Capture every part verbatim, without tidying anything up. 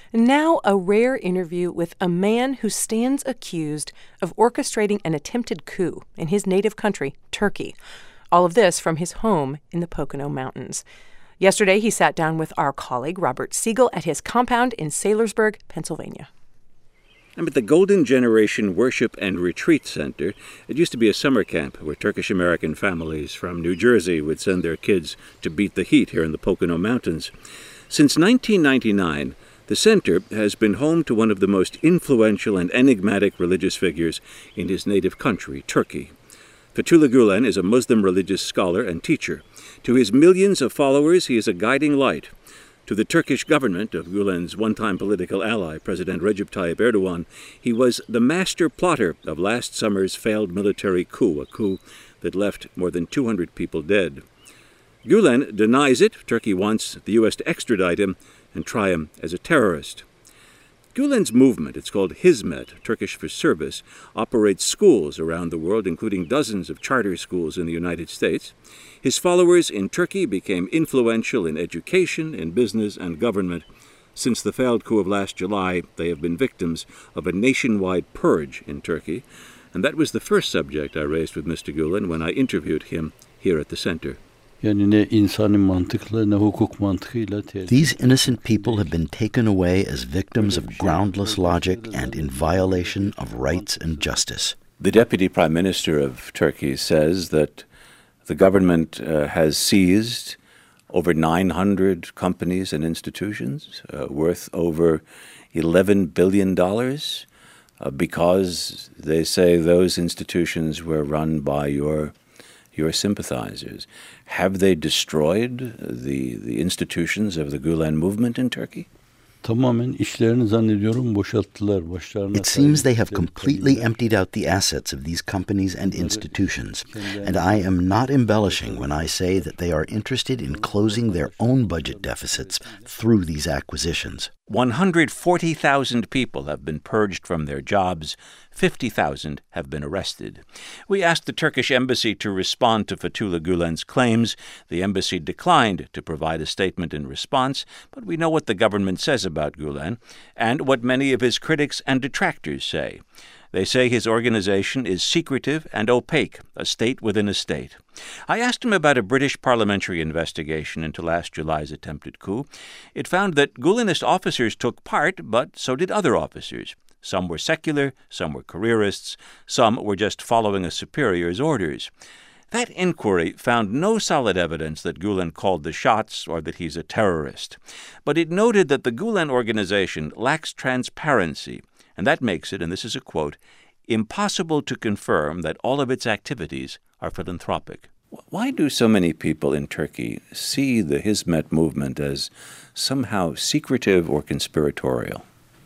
Now, a rare interview with a man who stands accused of orchestrating an attempted coup in his native country, Turkey. All of this from his home in the Pocono Mountains. Yesterday, he sat down with our colleague, Robert Siegel, at his compound in Saylorsburg, Pennsylvania. I'm at the Golden Generation Worship and Retreat Center. It used to be a summer camp where Turkish-American families from New Jersey would send their kids to beat the heat here in the Pocono Mountains. Since nineteen ninety-nine, the center has been home to one of the most influential and enigmatic religious figures in his native country, Turkey. Fethullah Gulen is a Muslim religious scholar and teacher. To his millions of followers, he is a guiding light. To the Turkish government of Gulen's one-time political ally, President Recep Tayyip Erdogan, he was the master plotter of last summer's failed military coup, a coup that left more than two hundred people dead. Gulen denies it. Turkey wants the U S to extradite him and try him as a terrorist. Gulen's movement, it's called Hizmet, Turkish for service, operates schools around the world, including dozens of charter schools in the United States. His followers in Turkey became influential in education, in business, and government. Since the failed coup of last July, they have been victims of a nationwide purge in Turkey. And that was the first subject I raised with Mister Gulen when I interviewed him here at the center. These innocent people have been taken away as victims of groundless logic and in violation of rights and justice. The Deputy Prime Minister of Turkey says that the government uh, has seized over nine hundred companies and institutions uh, worth over eleven billion dollars uh, because they say those institutions were run by your your sympathizers. Have they destroyed the, the institutions of the Gulen movement in Turkey? It seems they have completely emptied out the assets of these companies and institutions, and I am not embellishing when I say that they are interested in closing their own budget deficits through these acquisitions. one hundred forty thousand people have been purged from their jobs. fifty thousand have been arrested. We asked the Turkish embassy to respond to Fethullah Gulen's claims. The embassy declined to provide a statement in response, but we know what the government says about Gulen and what many of his critics and detractors say. They say his organization is secretive and opaque, a state within a state. I asked him about a British parliamentary investigation into last July's attempted coup. It found that Gulenist officers took part, but so did other officers. Some were secular, some were careerists, some were just following a superior's orders. That inquiry found no solid evidence that Gulen called the shots or that he's a terrorist. But it noted that the Gulen organization lacks transparency, and that makes it, and this is a quote, impossible to confirm that all of its activities are philanthropic. Why do so many people in Turkey see the Hizmet movement as somehow secretive or conspiratorial?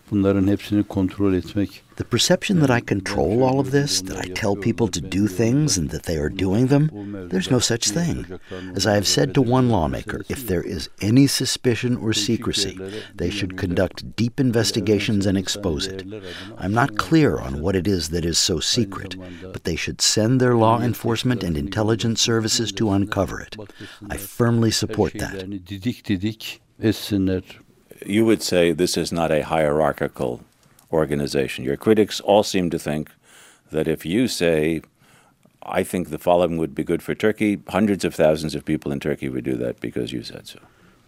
The perception that I control all of this, that I tell people to do things and that they are doing them, there's no such thing. As I have said to one lawmaker, if there is any suspicion or secrecy, they should conduct deep investigations and expose it. I'm not clear on what it is that is so secret, but they should send their law enforcement and intelligence services to uncover it. I firmly support that. You would say this is not a hierarchical organization. Your critics all seem to think that if you say, I think the following would be good for Turkey, hundreds of thousands of people in Turkey would do that because you said so.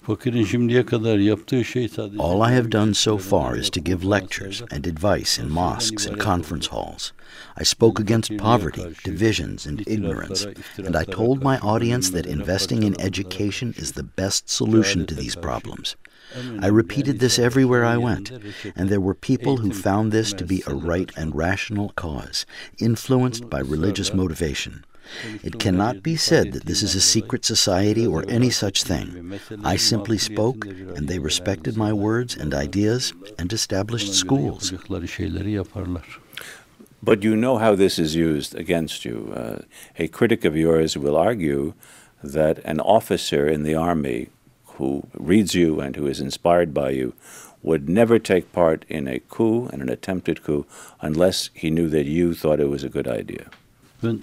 All I have done so far is to give lectures and advice in mosques and conference halls. I spoke against poverty, divisions, and ignorance, and I told my audience that investing in education is the best solution to these problems. I repeated this everywhere I went, and there were people who found this to be a right and rational cause, influenced by religious motivation. It cannot be said that this is a secret society or any such thing. I simply spoke, and they respected my words and ideas and established schools. But you know how this is used against you. Uh, a critic of yours will argue that an officer in the army who reads you and who is inspired by you would never take part in a coup and an attempted coup unless he knew that you thought it was a good idea. To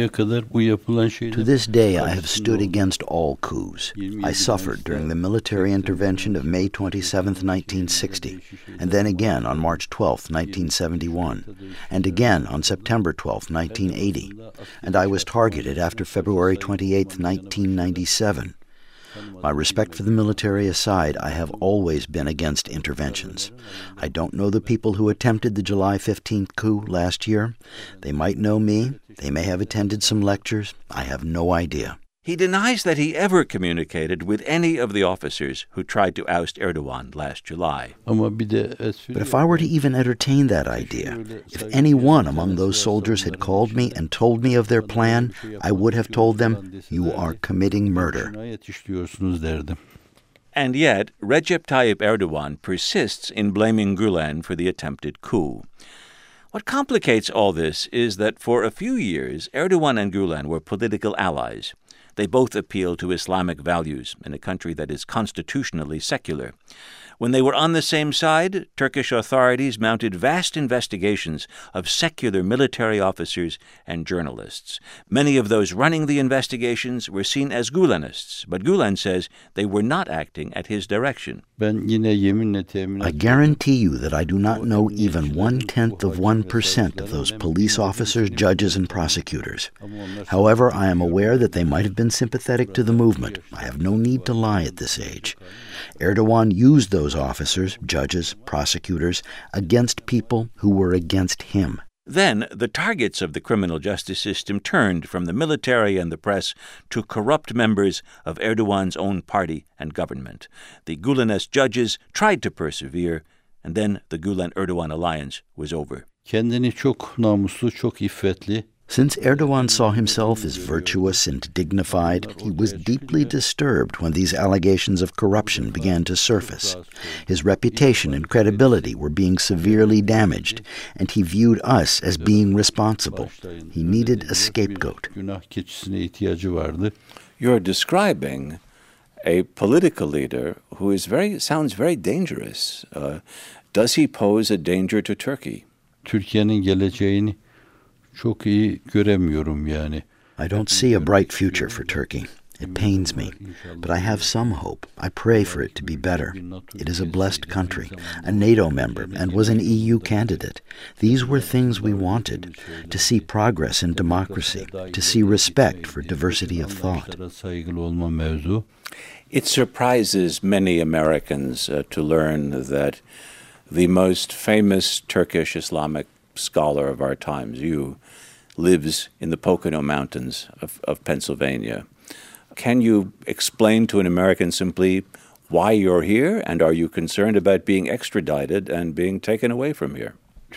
this day, I have stood against all coups. I suffered during the military intervention of May twenty-seventh, nineteen sixty, and then again on March twelfth, nineteen seventy-one, and again on September twelfth, nineteen eighty, and I was targeted after February twenty-eighth, nineteen ninety-seven. My respect for the military aside, I have always been against interventions. I don't know the people who attempted the July fifteenth coup last year. They might know me. They may have attended some lectures. I have no idea. He denies that he ever communicated with any of the officers who tried to oust Erdogan last July. But if I were to even entertain that idea, if any one among those soldiers had called me and told me of their plan, I would have told them, "You are committing murder." And yet, Recep Tayyip Erdogan persists in blaming Gulen for the attempted coup. What complicates all this is that for a few years, Erdogan and Gulen were political allies. They both appeal to Islamic values in a country that is constitutionally secular. When they were on the same side, Turkish authorities mounted vast investigations of secular military officers and journalists. Many of those running the investigations were seen as Gulenists, but Gulen says they were not acting at his direction. I guarantee you that I do not know even one-tenth of one percent of those police officers, judges, and prosecutors. However, I am aware that they might have been sympathetic to the movement. I have no need to lie at this age. Erdogan used those officers, judges, prosecutors, against people who were against him. Then the targets of the criminal justice system turned from the military and the press to corrupt members of Erdogan's own party and government. The Gulenist judges tried to persevere, and then the Gulen-Erdogan alliance was over. Since Erdogan saw himself as virtuous and dignified, he was deeply disturbed when these allegations of corruption began to surface. His reputation and credibility were being severely damaged, and he viewed us as being responsible. He needed a scapegoat. You're describing a political leader who is very sounds very dangerous. Uh, does he pose a danger to Turkey? I don't see a bright future for Turkey. It pains me, but I have some hope. I pray for it to be better. It is a blessed country, a NATO member, and was an E U candidate. These were things we wanted, to see progress in democracy, to see respect for diversity of thought. It surprises many Americans uh, to learn that the most famous Turkish Islamic scholar of our times, you, lives in the Pocono Mountains of, of Pennsylvania. Can you explain to an American simply why you're here, and are you concerned about being extradited and being taken away from here?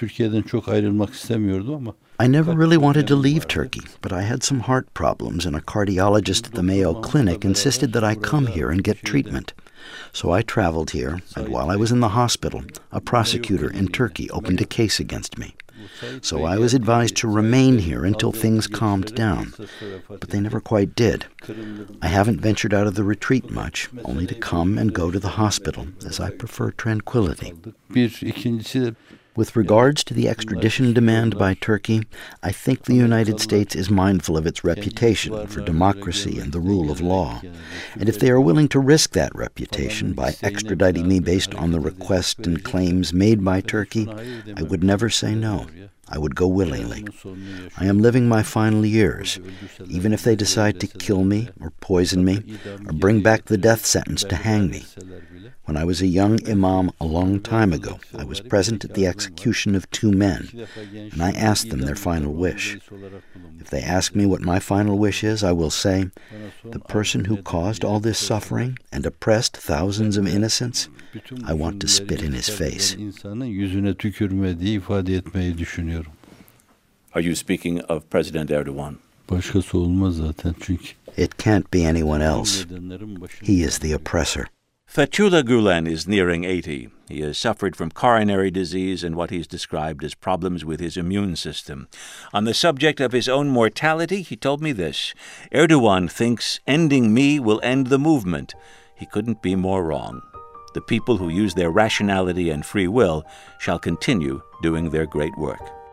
I never really wanted to leave Turkey, but I had some heart problems, and a cardiologist at the Mayo Clinic insisted that I come here and get treatment. So I traveled here, and while I was in the hospital, a prosecutor in Turkey opened a case against me. So I was advised to remain here until things calmed down, but they never quite did. I haven't ventured out of the retreat much, only to come and go to the hospital, as I prefer tranquility. With regards to the extradition demand by Turkey, I think the United States is mindful of its reputation for democracy and the rule of law. And if they are willing to risk that reputation by extraditing me based on the request and claims made by Turkey, I would never say no. I would go willingly. I am living my final years. Even if they decide to kill me or poison me or bring back the death sentence to hang me. When I was a young imam a long time ago, I was present at the execution of two men, and I asked them their final wish. If they ask me what my final wish is, I will say, the person who caused all this suffering and oppressed thousands of innocents, I want to spit in his face. Are you speaking of President Erdogan? It can't be anyone else. He is the oppressor. Fethullah Gulen is nearing eighty. He has suffered from coronary disease and what he's described as problems with his immune system. On the subject of his own mortality, he told me this: Erdogan thinks ending me will end the movement. He couldn't be more wrong. The people who use their rationality and free will shall continue doing their great work.